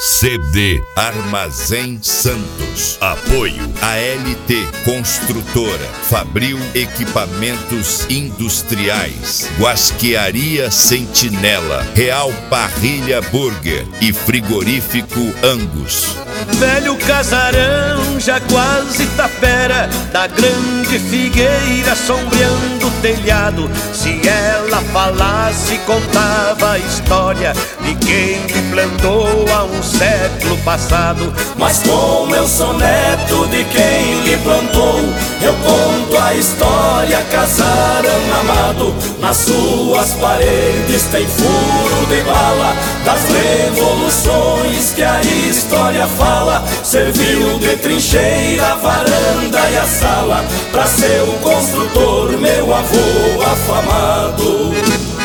CD Armazém Santos. Apoio ALT Construtora, Fabril Equipamentos Industriais, Guasquearia Sentinela, Real Parrilha Burger e Frigorífico Angus. Velho casarão já quase tapera, da grande figueira sombreando o telhado. Se ela falasse, contava a história de quem lhe plantou há um século passado. Mas como eu sou neto de quem lhe plantou, eu conto a história, casarão amado. Nas suas paredes tem furo de bala, das revoluções que a história fala. Serviu de trincheira, a varanda e a sala, pra seu construtor, meu avô afamado.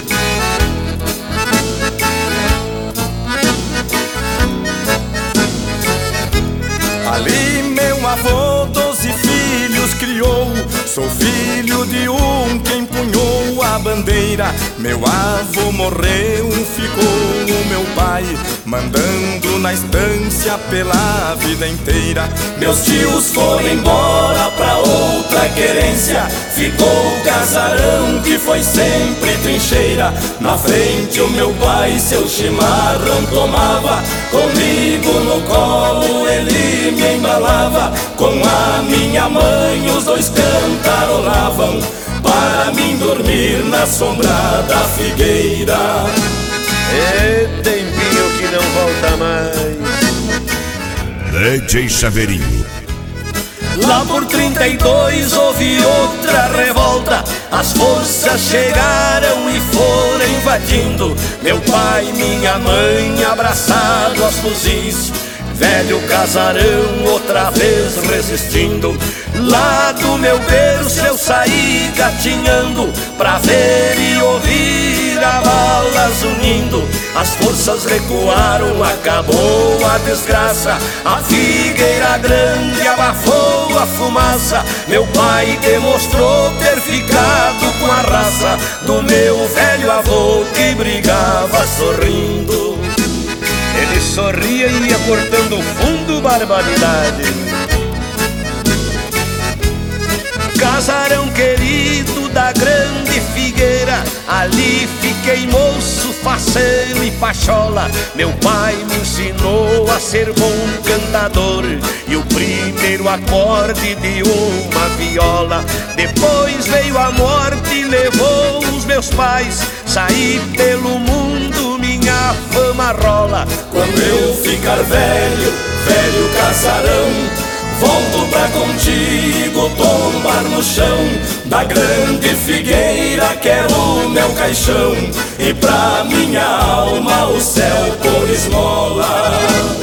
Ali meu avô 12 filhos criou, sou filho de um que empunhou a bandeira. Meu avô morreu, ficou o meu pai, mandando na estância pela vida inteira. Meus tios foram embora pra outra querência, ficou o casarão que foi sempre trincheira. Na frente o meu pai seu chimarrão tomava, comigo no colo ele me embalava. Com a minha mãe os dois cantarolavam, para mim dormir na sombra da figueira. É tempinho que não volta mais. DJ Chaveirinho. Lá por 32 houve outra revolta, as forças chegaram e foram invadindo. Meu pai e minha mãe abraçados aos fuzis, velho casarão outra vez resistindo. Lá do meu berço eu saí gatinhando, pra ver e ouvir a balas unindo. As forças recuaram, acabou a desgraça, a figueira grande abafou a fumaça. Meu pai demonstrou ter ficado com a raça do meu velho avô que brigava sorrindo. Ele sorria e ia cortando fundo, barbaridade. Casarão querido da grande figueira, ali fiquei moço, faceiro e pachola. Meu pai me ensinou a ser bom cantador e o primeiro acorde de uma viola. Depois veio a morte e levou os meus pais, saí pelo mundo, minha fama rola. Quando eu ficar velho, velho casarão, volto pra contigo tombar no chão da grande figueira, quero o meu caixão e pra minha alma o céu por esmola.